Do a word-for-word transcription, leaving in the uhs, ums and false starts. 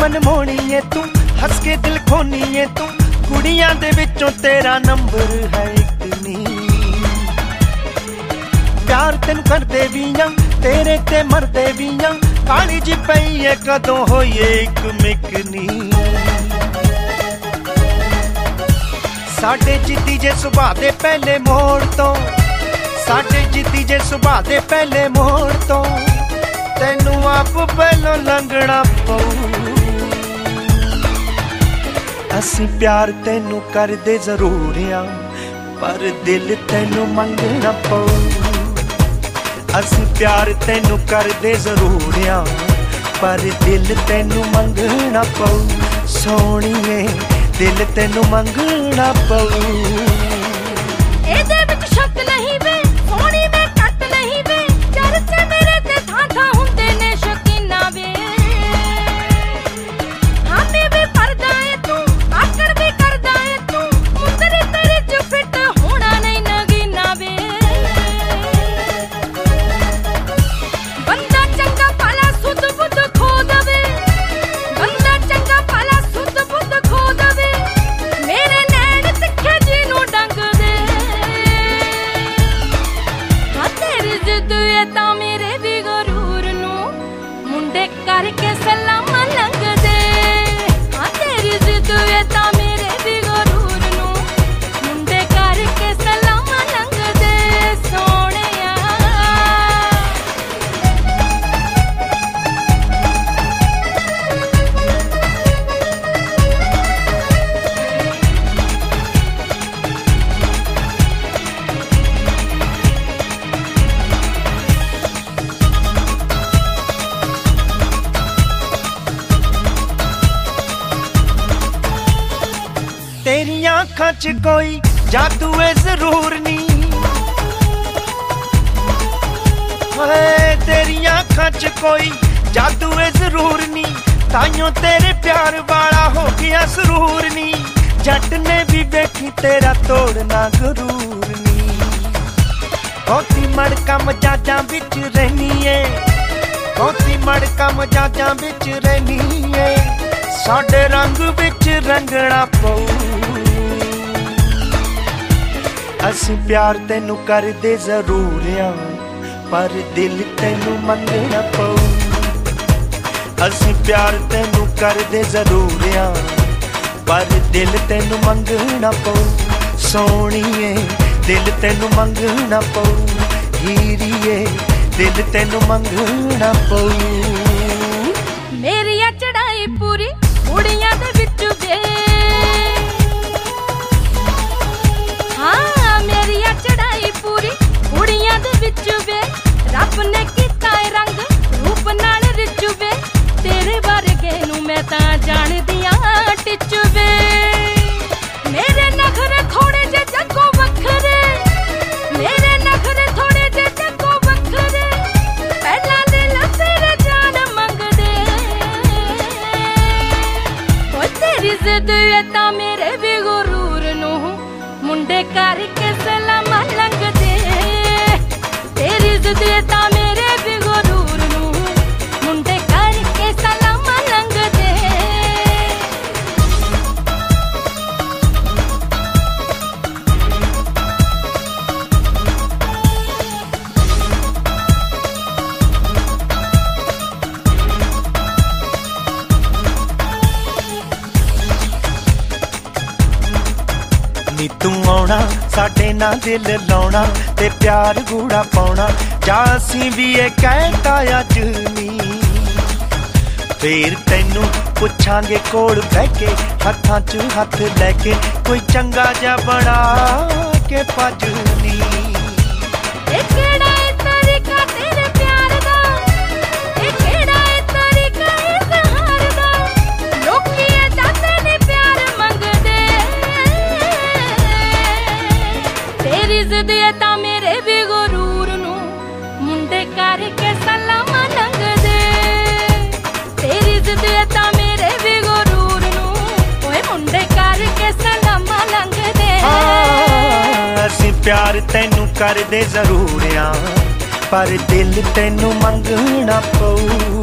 मनमोहनी है तू, हस के दिल खोनी है तू, कुड़ियां दे विचों तेरा नंबर है एक नी। प्यार तेन करदे भी आ तेरे ते मरदे भी आ, काली जी पई है कदों होइए एक मिकनी। साडे जिद्दी जे सुभा दे पहले मोड़ तो, साडे जिद्दी जे सुभा दे पहले मोड़ तो, तेनू आप पहलों लंघना पऊ। असी प्यार तेनू करदे जरूर आ, पर दिल तेनू मंगना पऊ। असी प्यार तेनू करदे जरूर आ, पर दिल तेनू मंगना पऊ। सोहणीए दिल तेनू मंगना पऊ। एदे विच शक नहीं वे, सोहणी मैं कट नहीं वे, चर्चे मेरे ते थां थां हुंदे ने शकीना वे। हामी भी भरदा है तू, आकड़ भी करदा है तू, मुंदरी तेरे च फिट होना नहीं नगीना वे। बंदा चंगा पाला सुध बुध खो दवे, बंदा चंगा पाला सुध बुध खो दवे, मेरे नैन तिखे जी नू डंग दे। हाँ तेरी जिद है तां मेरे भी गरूर नू मुंडे करके सलाम लंघ दे। हाँ तेरी जिद है तां मेरे भी गरूर नू मुंडे करके सलाम लंघ दे। सोहणिया तेरियां अखां च कोई जादू है जरूर नी, तेरियां अखां च कोई जादू है जरूर नी, ताइयों तेरे प्यार वाला हो गया सुरूर नी। जट ने भी वेखी तेरा तोड़ना गुरूर नी। बहुती मड़का मजाजा बिच रहनी है, बहुती मड़का मजाजा बिच रहनी है, साडे रंग बिच रंगना पऊ। असी प्यार तेनू करदे जरूर आ, पर दिल तेनू मंगना पऊ। असी प्यार तेनू करदे जरूर आ, पर दिल तेनू मंगना पऊ। सोहणीए दिल तेनू मंगना पऊ, हीरीए दिल तेनू मंगना पऊ। मेरिया चढ़ाई पूरी कुड़ियां दे विच वे, हाँ मेरिया चढ़ाई पूरी कुड़ियां दे विच वे, रब ने कीता है रंग रूप नाल रिच वे, तेरे वर्गे नू मैं तां जाणदी आ टिच वे। मेरे नखरे थोड़े जे जग्गों वखरे, मेरे नखरे थोड़े जे जग्गों वखरे, पहला दिल तेरे जान मंगदे। ओ तेरी जिद है तां मेरे भी गुरूर नू मुंडे करके सलाम लंघ दे। तेरी जिद है तां मेरे भी गुरूर नू मुंडे करके सलाम लंघ दे। नी तू आउणा साडे ना दिल लाउणा, ते प्यार गूड़ा पाउणा, जा असीं भी ये कहता अज नी। फेर तेनू पुछांगे कोल बह के, हत्थां च हत्थ लैके, कोई चंगा जा बना के भजनी। ए केड़ा ए तरीका तेरे प्यार दा, ए केड़ा ए तरीका इज़हार दा, लोकी ए जाते ने प्यार मंगदे। तेरी जिद है तां मेरे भी गुरूर नू मुंडे करके सलाम लंघ दे। तेरी जिद है तां मेरे भी गुरूर नू ओए मुंडे करके सलाम लंघ दे। असी प्यार तेनू करदे जरूर आ, पर दिल तेनू मंगना पऊ।